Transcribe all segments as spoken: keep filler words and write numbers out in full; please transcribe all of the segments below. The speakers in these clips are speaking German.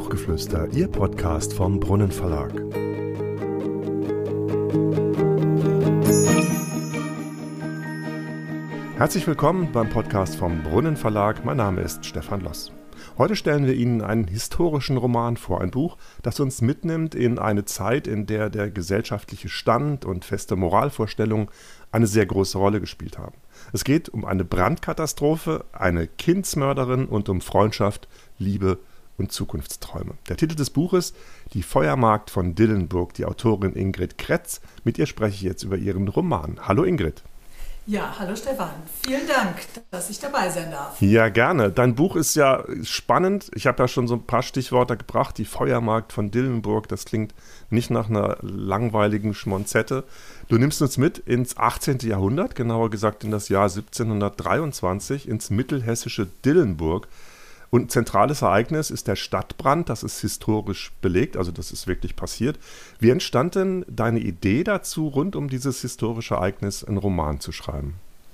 Buchgeflüster, Ihr Podcast vom Brunnen Verlag. Herzlich willkommen beim Podcast vom Brunnen Verlag. Mein Name ist Stefan Loss. Heute stellen wir Ihnen einen historischen Roman vor, ein Buch, das uns mitnimmt in eine Zeit, in der der gesellschaftliche Stand und feste Moralvorstellungen eine sehr große Rolle gespielt haben. Es geht um eine Brandkatastrophe, eine Kindsmörderin und um Freundschaft, Liebe und Zukunftsträume. Der Titel des Buches: Die Feuermagd von Dillenburg, die Autorin Ingrid Kretz. Mit ihr spreche ich jetzt über ihren Roman. Hallo Ingrid. Ja, hallo Stefan. Vielen Dank, dass ich dabei sein darf. Ja, gerne. Dein Buch ist ja spannend. Ich habe ja schon so ein paar Stichworte gebracht. Die Feuermagd von Dillenburg, das klingt nicht nach einer langweiligen Schmonzette. Du nimmst uns mit ins achtzehnten. Jahrhundert, genauer gesagt in das Jahr siebzehnhundertdreiundzwanzig, ins mittelhessische Dillenburg. Und ein zentrales Ereignis ist der Stadtbrand. Das ist historisch belegt, also das ist wirklich passiert. Wie entstand denn deine Idee dazu, rund um dieses historische Ereignis einen Roman zu schreiben?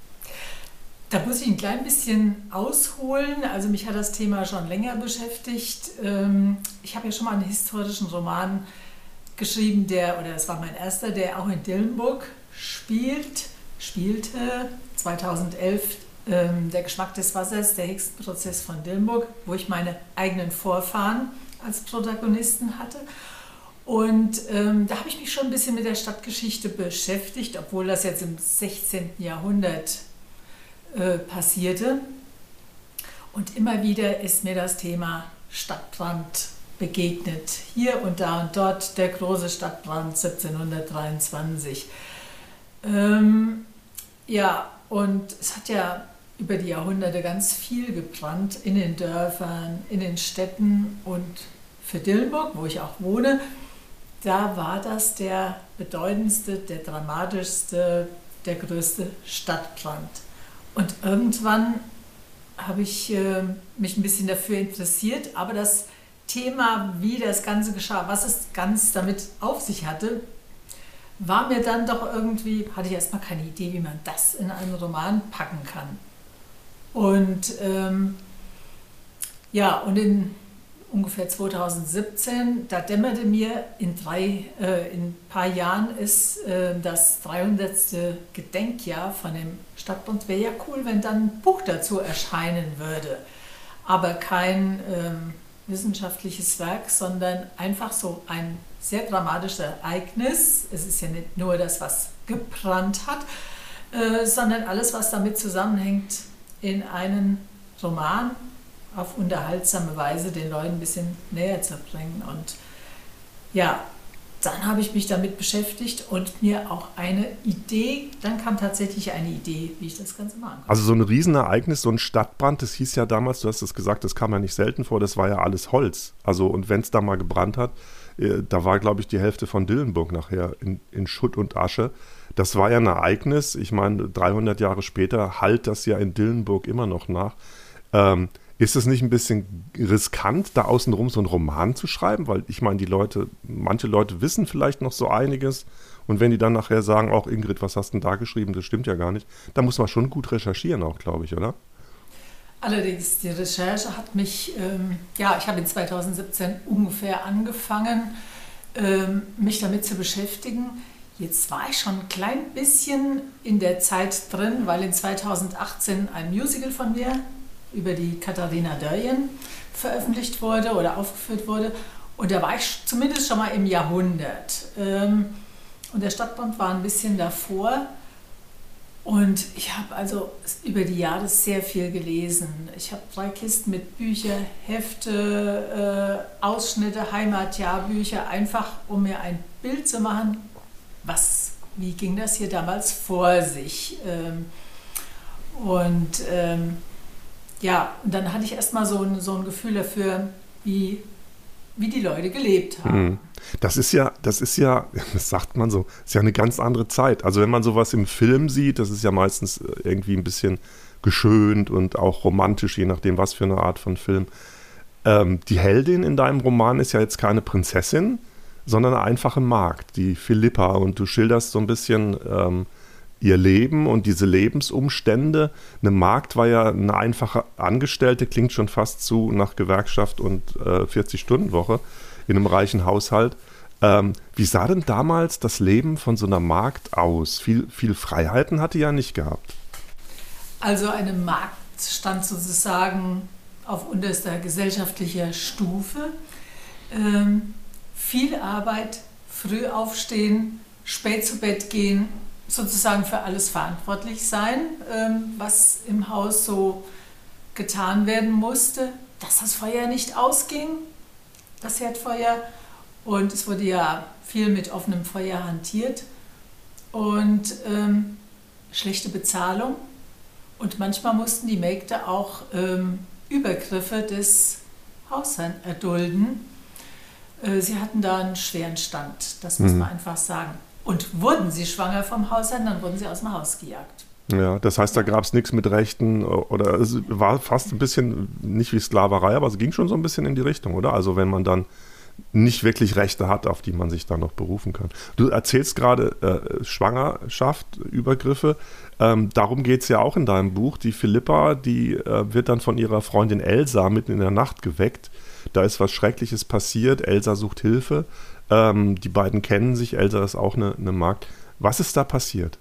Da muss ich ein klein bisschen ausholen. Also mich hat das Thema schon länger beschäftigt. Ich habe ja schon mal einen historischen Roman geschrieben, der, oder es war mein erster, der auch in Dillenburg spielt, spielte zweitausendelf. Der Geschmack des Wassers, der Hexenprozess von Dillenburg, wo ich meine eigenen Vorfahren als Protagonisten hatte. Und ähm, da habe ich mich schon ein bisschen mit der Stadtgeschichte beschäftigt, obwohl das jetzt im sechzehnten. Jahrhundert äh, passierte. Und immer wieder ist mir das Thema Stadtbrand begegnet. Hier und da und dort der große Stadtbrand siebzehnhundertdreiundzwanzig. Ähm, ja, und es hat ja über die Jahrhunderte ganz viel gebrannt in den Dörfern, in den Städten, und für Dillenburg, wo ich auch wohne, da war das der bedeutendste, der dramatischste, der größte Stadtbrand. Und irgendwann habe ich äh, mich ein bisschen dafür interessiert, aber das Thema, wie das Ganze geschah, was es ganz damit auf sich hatte, war mir dann doch irgendwie, hatte ich erstmal keine Idee, wie man das in einen Roman packen kann. Und ähm, ja, und in ungefähr zweitausendsiebzehn, da dämmerte mir, in drei, äh, in ein paar Jahren ist äh, das dreihundertste. Gedenkjahr von dem Stadtbrand. Wäre ja cool, wenn dann ein Buch dazu erscheinen würde. Aber kein ähm, wissenschaftliches Werk, sondern einfach so ein sehr dramatisches Ereignis. Es ist ja nicht nur das, was gebrannt hat, äh, sondern alles, was damit zusammenhängt, in einen Roman auf unterhaltsame Weise den Leuten ein bisschen näher zu bringen. Und ja, dann habe ich mich damit beschäftigt und mir auch eine Idee, dann kam tatsächlich eine Idee, wie ich das Ganze machen kann. Also so ein Riesenereignis, so ein Stadtbrand, das hieß ja damals, du hast es gesagt, das kam ja nicht selten vor, das war ja alles Holz. Also, und wenn es da mal gebrannt hat, äh, da war, glaube ich, die Hälfte von Dillenburg nachher in, in Schutt und Asche. Das war ja ein Ereignis, ich meine, dreihundert Jahre später hallt das ja in Dillenburg immer noch nach. Ähm, ist es nicht ein bisschen riskant, da außenrum so einen Roman zu schreiben? Weil ich meine, die Leute, manche Leute wissen vielleicht noch so einiges, und wenn die dann nachher sagen, auch Ingrid, was hast du denn da geschrieben, das stimmt ja gar nicht, da muss man schon gut recherchieren auch, glaube ich, oder? Allerdings, die Recherche hat mich, ähm, ja, ich habe in zweitausendsiebzehn ungefähr angefangen, ähm, mich damit zu beschäftigen. Jetzt war ich schon ein klein bisschen in der Zeit drin, weil in zweitausendachtzehn ein Musical von mir über die Katharina Dörjen veröffentlicht wurde oder aufgeführt wurde. Und da war ich zumindest schon mal im Jahrhundert. Und der Stadtbrand war ein bisschen davor. Und ich habe also über die Jahre sehr viel gelesen. Ich habe drei Kisten mit Büchern, Hefte, äh, Ausschnitte, Heimatjahrbücher, einfach um mir ein Bild zu machen, was, wie ging das hier damals vor sich. Ähm, und ähm, ja, und dann hatte ich erstmal so ein, so ein Gefühl dafür, wie, wie die Leute gelebt haben. Das ist ja, das ist ja, das sagt man so, ist ja eine ganz andere Zeit. Also wenn man sowas im Film sieht, das ist ja meistens irgendwie ein bisschen geschönt und auch romantisch, je nachdem, was für eine Art von Film. Ähm, die Heldin in deinem Roman ist ja jetzt keine Prinzessin, sondern eine einfache Magd, die Philippa. Und du schilderst so ein bisschen ähm, ihr Leben und diese Lebensumstände. Eine Magd war ja eine einfache Angestellte, klingt schon fast zu nach Gewerkschaft und äh, vierzig-Stunden-Woche in einem reichen Haushalt. Ähm, wie sah denn damals das Leben von so einer Magd aus? Viel, viel Freiheiten hat die ja nicht gehabt. Also eine Magd stand sozusagen auf unterster gesellschaftlicher Stufe. Ähm, viel Arbeit, früh aufstehen, spät zu Bett gehen, sozusagen für alles verantwortlich sein, ähm, was im Haus so getan werden musste, dass das Feuer nicht ausging, das Herdfeuer. Und es wurde ja viel mit offenem Feuer hantiert und ähm, schlechte Bezahlung. Und manchmal mussten die Mägde auch ähm, Übergriffe des Hausherrn erdulden. Äh, sie hatten da einen schweren Stand, das muss mhm. man einfach sagen. Und wurden sie schwanger vom Hausherrn, dann wurden sie aus dem Haus gejagt. Ja, das heißt, da gab es nichts mit Rechten oder es war fast ein bisschen, nicht wie Sklaverei, aber es ging schon so ein bisschen in die Richtung, oder? Also wenn man dann nicht wirklich Rechte hat, auf die man sich dann noch berufen kann. Du erzählst gerade äh, Schwangerschaft, Übergriffe. Ähm, darum geht es ja auch in deinem Buch. Die Philippa, die äh, wird dann von ihrer Freundin Elsa mitten in der Nacht geweckt. Da ist was Schreckliches passiert. Elsa sucht Hilfe. Ähm, die beiden kennen sich. Elsa ist auch eine, eine Magd. Was ist da passiert?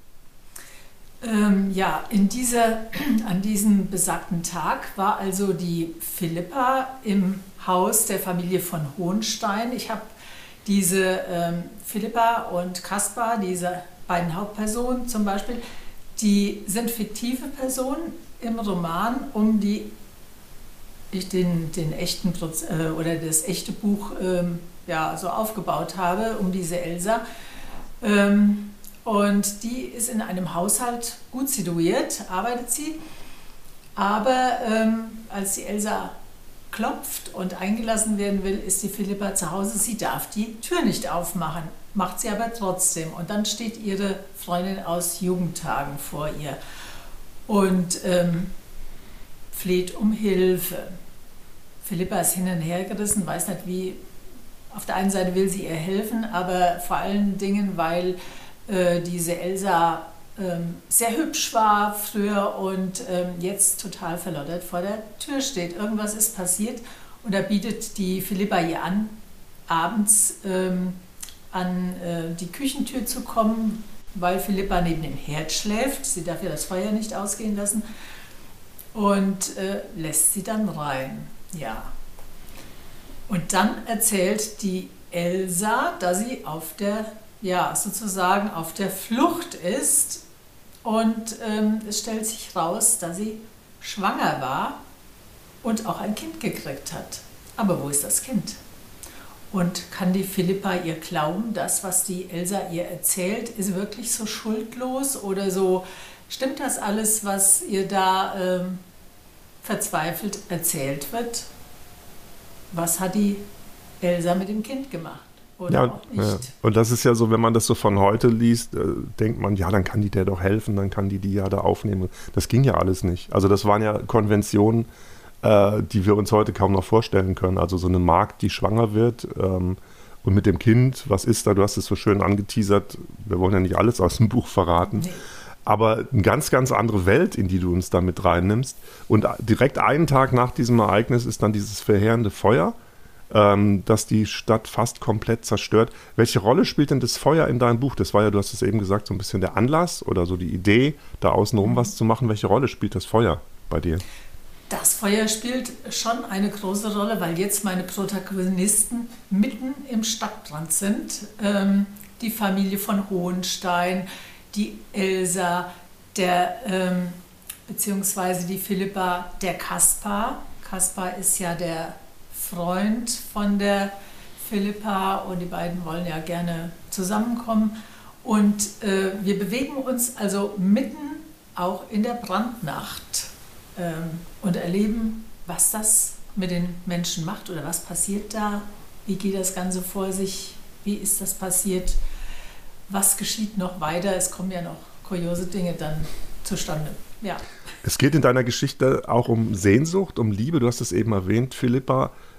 Ähm, ja, in dieser, an diesem besagten Tag war also die Philippa im Haus der Familie von Hohenstein. Ich habe diese ähm, Philippa und Kaspar, diese beiden Hauptpersonen zum Beispiel, die sind fiktive Personen im Roman, um die ich den, den echten Proz- äh, oder das echte Buch ähm, ja, so aufgebaut habe, um diese Elsa. Ähm, und die ist in einem Haushalt gut situiert, arbeitet sie, aber ähm, als die Elsa klopft und eingelassen werden will, ist die Philippa zu Hause. Sie darf die Tür nicht aufmachen, macht sie aber trotzdem. Und dann steht ihre Freundin aus Jugendtagen vor ihr und ähm, fleht um Hilfe. Philippa ist hin und her gerissen, weiß nicht wie. Auf der einen Seite will sie ihr helfen, aber vor allen Dingen, weil äh, diese Elsa ähm, sehr hübsch war früher und ähm, jetzt total verloddert vor der Tür steht. Irgendwas ist passiert und da bietet die Philippa ihr an, abends ähm, an äh, die Küchentür zu kommen, weil Philippa neben dem Herd schläft. Sie darf ja das Feuer nicht ausgehen lassen und äh, lässt sie dann rein. Ja. Und dann erzählt die Elsa, dass sie auf der, ja, sozusagen auf der Flucht ist und ähm, es stellt sich raus, dass sie schwanger war und auch ein Kind gekriegt hat. Aber wo ist das Kind? Und kann die Philippa ihr glauben, das, was die Elsa ihr erzählt, ist wirklich so schuldlos oder so, stimmt das alles, was ihr da ähm, verzweifelt erzählt wird? Was hat die Elsa mit dem Kind gemacht? Oder ja, auch nicht? Ja. Und das ist ja so, wenn man das so von heute liest, äh, denkt man, ja, dann kann die der doch helfen, dann kann die die ja da aufnehmen. Das ging ja alles nicht. Also das waren ja Konventionen, äh, die wir uns heute kaum noch vorstellen können. Also so eine Magd, die schwanger wird ähm, und mit dem Kind, was ist da? Du hast es so schön angeteasert, wir wollen ja nicht alles aus dem Buch verraten. Nee. Aber eine ganz, ganz andere Welt, in die du uns da mit reinnimmst. Und direkt einen Tag nach diesem Ereignis ist dann dieses verheerende Feuer, ähm, das die Stadt fast komplett zerstört. Welche Rolle spielt denn das Feuer in deinem Buch? Das war ja, du hast es eben gesagt, so ein bisschen der Anlass oder so die Idee, da außenrum was zu machen. Welche Rolle spielt das Feuer bei dir? Das Feuer spielt schon eine große Rolle, weil jetzt meine Protagonisten mitten im Stadtbrand sind. Ähm, die Familie von Hohenstein, die Elsa, der, ähm, beziehungsweise die Philippa, der Kaspar. Kaspar ist ja der Freund von der Philippa und die beiden wollen ja gerne zusammenkommen. Und äh, wir bewegen uns also mitten auch in der Brandnacht ähm, und erleben, was das mit den Menschen macht oder was passiert da, wie geht das Ganze vor sich, wie ist das passiert. Was geschieht noch weiter? Es kommen ja noch kuriose Dinge dann zustande. Ja. Es geht in deiner Geschichte auch um Sehnsucht, um Liebe. Du hast es eben erwähnt, Philippa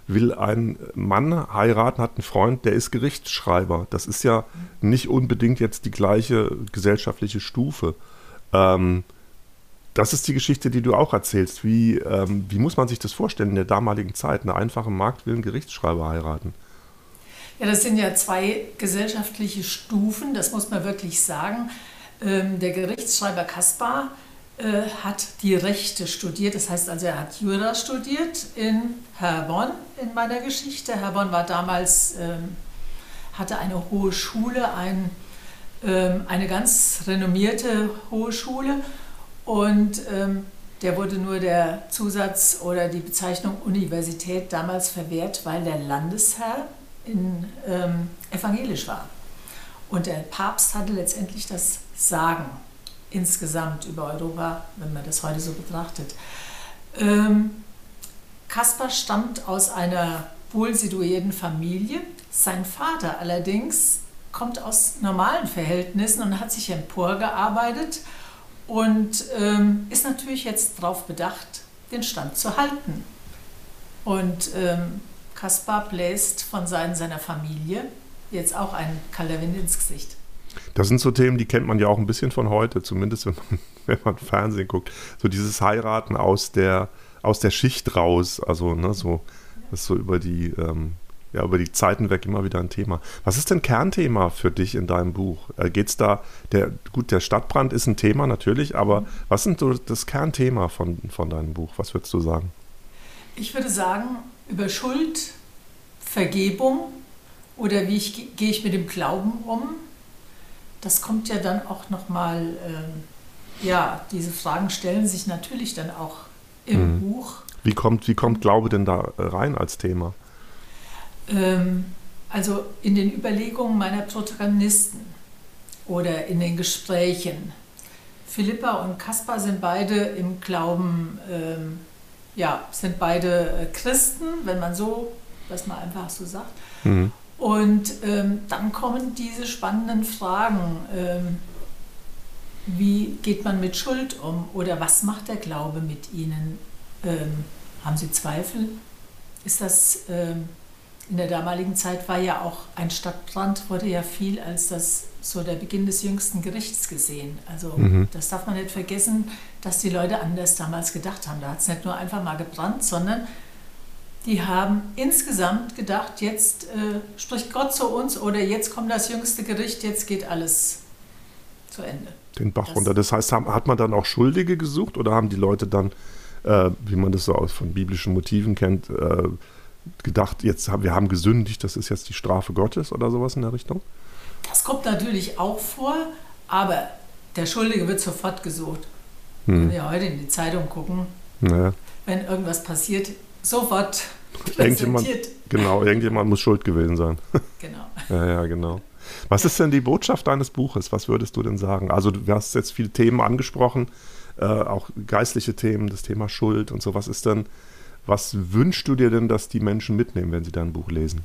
will einen Mann heiraten, hat einen Freund, der ist Gerichtsschreiber. Das ist ja nicht unbedingt jetzt die gleiche gesellschaftliche Stufe. Ähm, das ist die Geschichte, die du auch erzählst. Wie, ähm, wie muss man sich das vorstellen in der damaligen Zeit? Eine einfache Magd will einen Gerichtsschreiber heiraten. Ja, das sind ja zwei gesellschaftliche Stufen, das muss man wirklich sagen. Ähm, der Gerichtsschreiber Kaspar äh, hat die Rechte studiert, das heißt also, er hat Jura studiert in Herborn in meiner Geschichte. Herborn war damals, ähm, hatte eine hohe Schule, ein, ähm, eine ganz renommierte hohe Schule, und ähm, der wurde nur der Zusatz oder die Bezeichnung Universität damals verwehrt, weil der Landesherr in, ähm, evangelisch war. Und der Papst hatte letztendlich das Sagen insgesamt über Europa, wenn man das heute so betrachtet. Ähm, Kaspar stammt aus einer wohl situierten Familie. Sein Vater allerdings kommt aus normalen Verhältnissen und hat sich emporgearbeitet und ähm, ist natürlich jetzt darauf bedacht, den Stand zu halten. Und ähm, Kaspar bläst von Seiten seiner Familie jetzt auch einen Kalterwind ins Gesicht. Das sind so Themen, die kennt man ja auch ein bisschen von heute, zumindest wenn man, wenn man Fernsehen guckt. So dieses Heiraten aus der, aus der Schicht raus, also ne, so, das ist so über die, ähm, ja, über die Zeiten weg immer wieder ein Thema. Was ist denn Kernthema für dich in deinem Buch? Äh, geht's da, der, gut, der Stadtbrand ist ein Thema natürlich, aber was ist so das Kernthema von, von deinem Buch? Was würdest du sagen? Ich würde sagen, über Schuld, Vergebung oder wie ich, gehe ich mit dem Glauben um. Das kommt ja dann auch nochmal, ähm, ja, diese Fragen stellen sich natürlich dann auch im mhm. Buch. Wie kommt, wie kommt Glaube denn da rein als Thema? Ähm, also in den Überlegungen meiner Protagonisten oder in den Gesprächen. Philippa und Kaspar sind beide im Glauben, ähm, ja, sind beide Christen, wenn man so, was man einfach so sagt. Mhm. Und ähm, dann kommen diese spannenden Fragen, ähm, wie geht man mit Schuld um oder was macht der Glaube mit ihnen? Ähm, haben sie Zweifel? Ist das, ähm, in der damaligen Zeit war ja auch ein Stadtbrand, wurde ja viel als das, so der Beginn des jüngsten Gerichts gesehen. Also mhm. das darf man nicht vergessen, dass die Leute anders damals gedacht haben. Da hat es nicht nur einfach mal gebrannt, sondern die haben insgesamt gedacht, jetzt äh, spricht Gott zu uns oder jetzt kommt das jüngste Gericht, jetzt geht alles zu Ende. Den Bach das runter. Das heißt, hat man dann auch Schuldige gesucht oder haben die Leute dann, äh, wie man das so aus von biblischen Motiven kennt, äh, gedacht, jetzt haben, wir haben gesündigt, das ist jetzt die Strafe Gottes oder sowas in der Richtung? Das kommt natürlich auch vor, aber der Schuldige wird sofort gesucht. Hm. Man kann ja heute in die Zeitung gucken, naja. Wenn irgendwas passiert, sofort irgendjemand, genau, irgendjemand muss schuld gewesen sein. Genau. ja, ja, genau. Was ja. ist denn die Botschaft deines Buches? Was würdest du denn sagen? Also du hast jetzt viele Themen angesprochen, äh, auch geistliche Themen, das Thema Schuld und so. Was ist denn, was wünschst du dir denn, dass die Menschen mitnehmen, wenn sie dein Buch lesen?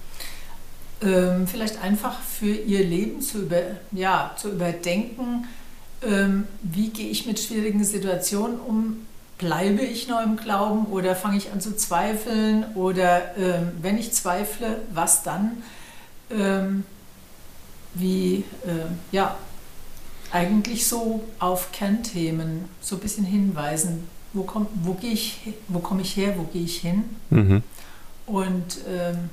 Ähm, vielleicht einfach für ihr Leben zu, über, ja, zu überdenken, ähm, wie gehe ich mit schwierigen Situationen um? Bleibe ich noch im Glauben oder fange ich an zu zweifeln? Oder ähm, wenn ich zweifle, was dann? Ähm, wie, äh, ja, eigentlich so auf Kernthemen so ein bisschen hinweisen. Wo, komm, wo, gehe ich, wo komme ich her, wo gehe ich hin? Mhm. Und ähm,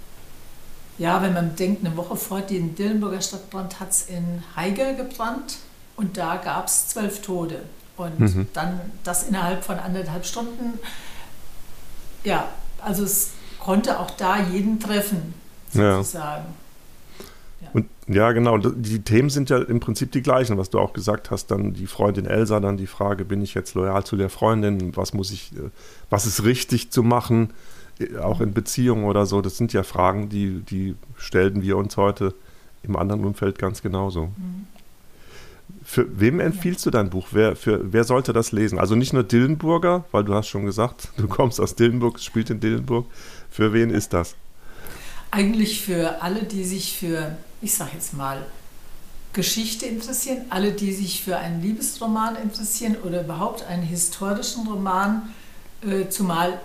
ja, wenn man denkt, eine Woche vor dem Dillenburger Stadtbrand hat es in Haiger gebrannt und da gab es zwölf Tote. Und mhm. dann das innerhalb von anderthalb Stunden. Ja, also es konnte auch da jeden treffen, sozusagen. Ja. Und ja, genau. Die Themen sind ja im Prinzip die gleichen, was du auch gesagt hast. Dann die Freundin Elsa, dann die Frage, bin ich jetzt loyal zu der Freundin? Was muss ich, was ist richtig zu machen, auch in Beziehungen oder so? Das sind ja Fragen, die, die stellten wir uns heute im anderen Umfeld ganz genauso. Mhm. Für wem empfiehlst du dein Buch? Wer, für, wer sollte das lesen? Also nicht nur Dillenburger, weil du hast schon gesagt, du kommst aus Dillenburg, spielt in Dillenburg. Für wen ist das? Eigentlich für alle, die sich für, ich sag jetzt mal, Geschichte interessieren, alle, die sich für einen Liebesroman interessieren oder überhaupt einen historischen Roman, äh, zumal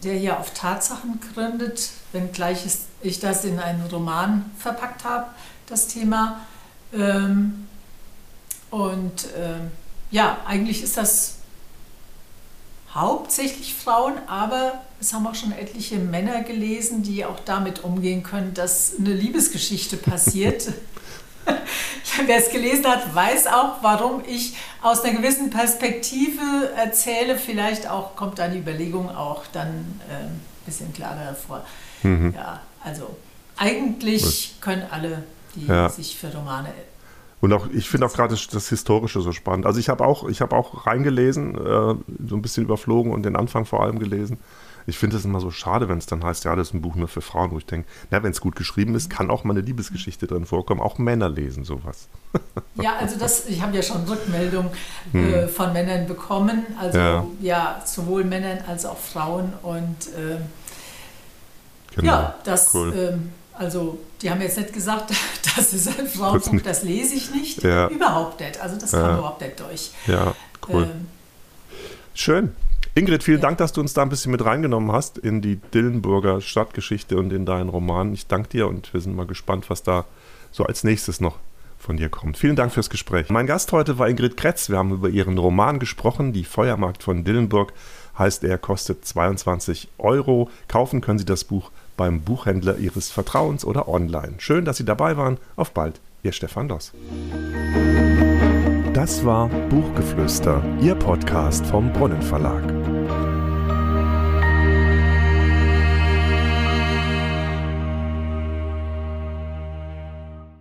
der hier auf Tatsachen gründet, wenngleich ich das in einen Roman verpackt habe, das Thema. Ähm, und ähm, ja, eigentlich ist das hauptsächlich Frauen, aber es haben auch schon etliche Männer gelesen, die auch damit umgehen können, dass eine Liebesgeschichte passiert. Wer es gelesen hat, weiß auch, warum ich aus einer gewissen Perspektive erzähle. Vielleicht auch kommt dann die Überlegung auch dann ein ähm, bisschen klarer hervor. Mhm. Ja, also eigentlich können alle, die ja. sich für Romane... Und auch, ich finde auch gerade das, das Historische so spannend. Also ich habe auch, ich habe auch reingelesen, äh, so ein bisschen überflogen und den Anfang vor allem gelesen. Ich finde es immer so schade, wenn es dann heißt, ja, das ist ein Buch nur für Frauen, wo ich denke, na, wenn es gut geschrieben ist, kann auch mal eine Liebesgeschichte drin vorkommen. Auch Männer lesen sowas. Ja, also das, ich habe ja schon Rückmeldungen äh, von Männern bekommen. Also ja. ja, sowohl Männern als auch Frauen. Und äh, genau. ja, das, cool. ähm, also die haben jetzt nicht gesagt, das ist ein Frauenbuch, das lese ich nicht. Ja. Überhaupt nicht. Also das kam ja. überhaupt nicht durch. Ja, cool. Ähm, Schön. Ingrid, vielen ja. Dank, dass du uns da ein bisschen mit reingenommen hast in die Dillenburger Stadtgeschichte und in deinen Roman. Ich danke dir und wir sind mal gespannt, was da so als nächstes noch von dir kommt. Vielen Dank fürs Gespräch. Mein Gast heute war Ingrid Kretz. Wir haben über ihren Roman gesprochen. Die Feuermarkt von Dillenburg heißt er, kostet zweiundzwanzig Euro. Kaufen können Sie das Buch beim Buchhändler Ihres Vertrauens oder online. Schön, dass Sie dabei waren. Auf bald, Ihr Stefan Doss. Das war Buchgeflüster, Ihr Podcast vom Brunnen Verlag.